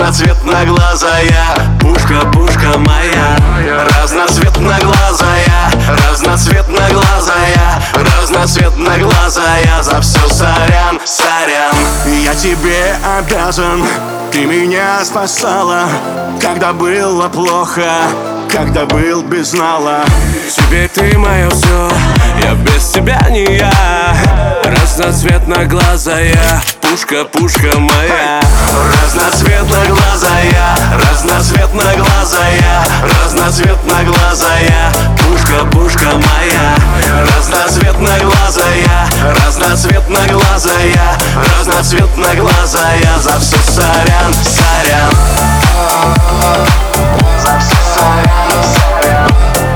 разноцветноглазая пушка, пушка моя. Разноцветноглазая, разноцветноглазая, разноцветноглазая. За все сорян, сорян. Я тебе обязан, ты меня спасала, когда было плохо, когда был без нала. Теперь ты мое все, я без тебя не я. Разноцветноглазая пушка, пушка моя. Разноцветноглазая, разноцветноглазая, разноцветноглазая пушка, пушка моя. Разноцветноглазая, разноцветноглазая, разноцветноглазая. За все сорян, сорян. За все сорян, сорян.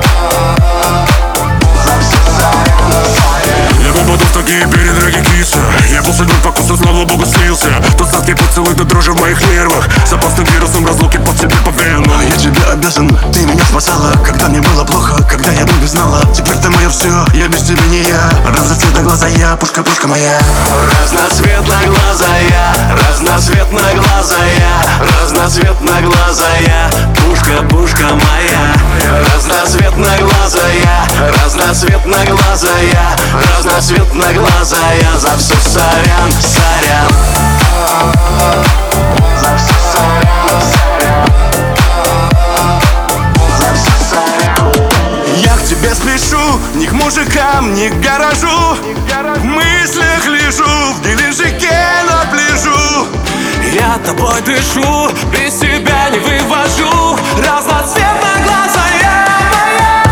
За все сорян, сорян. Я попаду в такие передряги, киса. Я был судьбой покусан, слава богу, слился. Тот сладкий поцелуй до дрожи в моих нервах, с опасным вирусом разлуки под себе по венам. Я тебе обязан, ты меня спасала, когда мне было плохо, когда я был без нала. Теперь ты мое все, я без тебя не я. Разноцветноглазая пушка, пушка моя. Разноцветноглазая, разноцветноглазая, разноцветноглазая пушка, пушка моя. Разноцветноглазая, разноцветноглазая, разноцветноглазая. За все сорян, сорян. За все сорян, сорян. За все сорян. Я к тебе спешу, ни к мужикам, ни к гаражу. В мыслях лежу, в Геленджике напляжу. Я тобой дышу, без тебя не вывожу. Разноцветноглазая моя.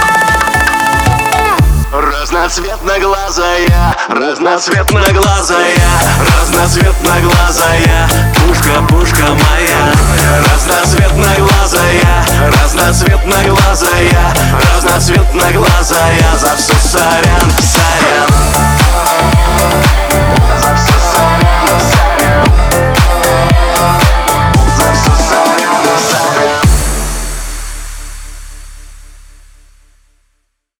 Разноцветноглазая, разноцветноглазая, разноцветноглазая пушка, пушка моя. Разноцветноглазая, разноцветноглазая, разноцветноглазая. За все сорян, сорян.